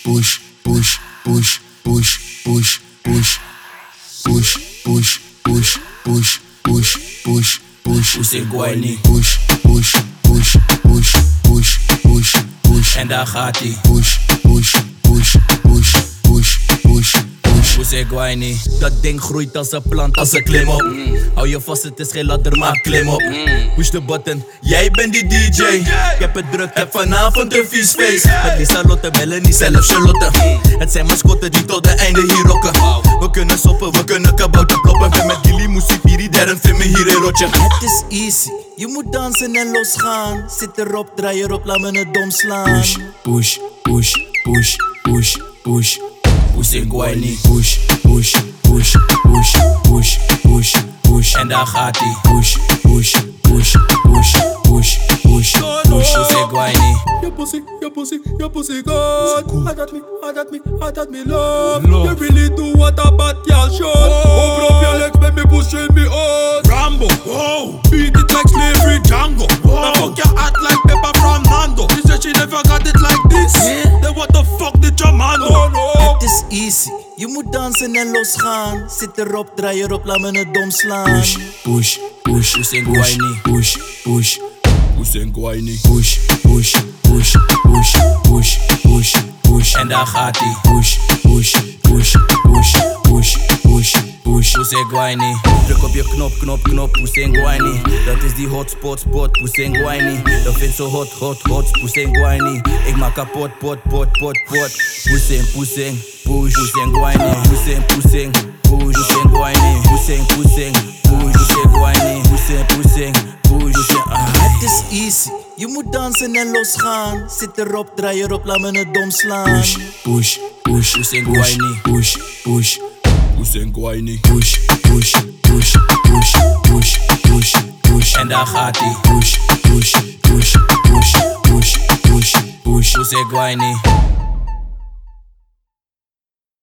push, push, push, push, push, push, push, push, push, push, push, push, push, Usingwani. push, push, push, push, push, push, push, En daar gaat hij. push, push, push, push, push, push, push. Usingwani. Dat ding groeit als een plant, als een klim op. Hou je vast, het is geen ladder, maar klim op. Push de button, jij bent die DJ. Ik heb het druk, heb vanavond een vies feest. Met Lisa Lotte, Melanie, zelfs Charlotte. Het zijn mascotten die tot de einde hier rocken. We kunnen soppen, we kunnen kabouter ploppen. Ben met Gilly, Moesie, Piri, Darren, vind me hier in rotje. Het is easy, je moet dansen en losgaan. Zit erop, draai erop, laat me het dom slaan. Push, push, push, push, push, push. Usingwani. Push, push, push, push, push, push, push. En daar gaat hij. Push, push, push, push, push, push, push. Usingwani. Your pussy good. I got me love. You really do what a bad girl should. Open up your legs, make me pushing me out. Rambo, whoa. Beat it like slavery, Django. Now fuck your act like Pepper from Nando. She said she never got it like this. Then what the fuck did your man do? Het is easy, je moet dansen en losgaan. Zit erop, draai erop, laat me het dom slaan. Push, push, push, Usingwani. push, push, Usingwani. push, push, push, push, push, push, push. En daar gaat hij. Push, push, push, push, push, push, push. Usingwani. Druk op je knop, Usingwani. Dat is die hotspot, Usingwani. Dat vindt zo hot, Usingwani. Ik maak kapot, pot. Pushing, push, Usingwani. Pushing, push, Usingwani. Pushing, Usingwani. Pushing. Het is easy, je moet dansen en losgaan. Zit erop, draai erop, laat me het dom slaan. Push, push, push, Usingwani. push, push, Usingwani. push, push, push, push, push, push, push. En daar gaat hij. Push, push, push, push, push, push, push. Usingwani.